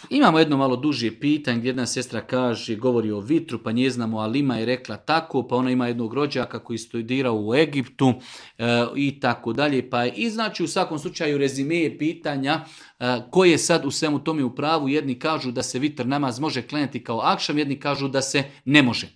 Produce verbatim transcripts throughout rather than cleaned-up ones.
Imamo jedno malo duže pitanje gdje jedna sestra kaže, govori o vitru, pa njezina Mualima je rekla tako, pa ona ima jednog rođaka koji studirao u Egiptu e, i tako dalje. Pa i znači u svakom slučaju rezime pitanja e, koje je sad u svemu tome u pravu. Jedni kažu da se vitr namaz može klanjati kao akšam, jedni kažu da se ne može.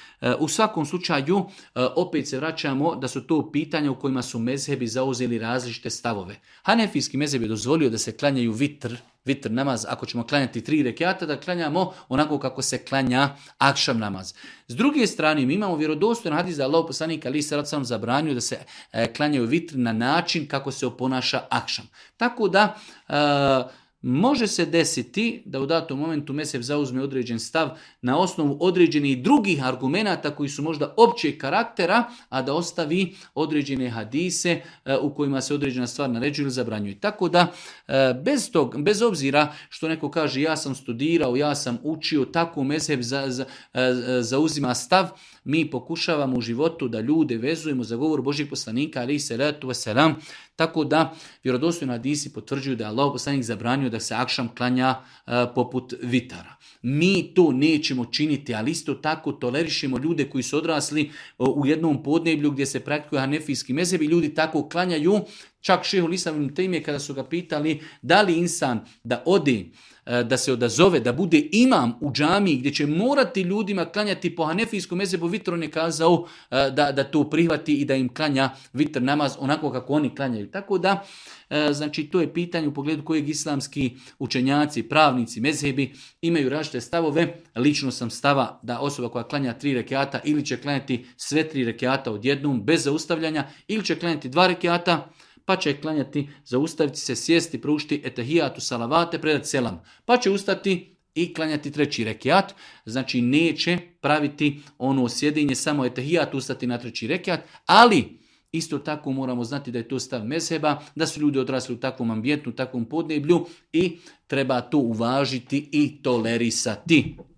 U svakom slučaju, opet se vraćamo da su to pitanja u kojima su mezhebi zauzeli različite stavove. Hanefijski mezheb je dozvolio da se klanjaju vitr, vitr namaz, ako ćemo klanjati tri rekata, da klanjamo onako kako se klanja akšam namaz. S druge strane, mi imamo vjerodostojan hadis da Allahov poslanik alejhi selatu selam zabranio da se e, klanjaju vitr na način kako se oponaša akšam. Tako da e, može se desiti da u datom momentu mezheb zauzme određen stav na osnovu određenih drugih argumenata koji su možda općeg karaktera, a da ostavi određene hadise u kojima se određena stvar naređuje ili zabranjuje. Tako da, bez tog, bez obzira što neko kaže ja sam studirao, ja sam učio, tako mezheb za, za, zauzima stav, mi pokušavamo u životu da ljude vezujemo za govor Božjeg poslanika, alejhi selatu vesselam, tako da vjerodostojni hadisi potvrđuju da je Allahov poslanik zabranio da se akšam klanja uh, poput vitara. Mi to nećemo činiti, ali isto tako tolerišemo ljude koji su odrasli uh, u jednom podneblju gdje se praktikuje hanefijski mezheb i ljudi tako klanjaju. Čak šejhul Islam ibn Tejmije kada su ga pitali da li insan da ode, da se odazove, da bude imam u džamiji gdje će morati ljudima klanjati po hanefijskom mezhebu vitr, on je kazao da, da to prihvati i da im klanja vitr namaz onako kako oni klanjaju. Tako da, znači to je pitanje u pogledu kojeg islamski učenjaci, pravnici, mezhebi imaju različite stavove. Lično sam stava da osoba koja klanja tri rekiata ili će klanjati sve tri rekiata odjednom bez zaustavljanja ili će klanjati dva rekiata, pa će klanjati, zaustaviti se, sjesti, proučiti etehijatu, salavate, predati selam. Pa će ustati i klanjati treći rekiat. Znači neće praviti ono sjedinje, samo etehijat, ustati na treći rekiat, ali isto tako moramo znati da je to stav mezheba, da su ljudi odrasli u takvom ambijentu, u takvom podneblju i treba to uvažiti i tolerisati.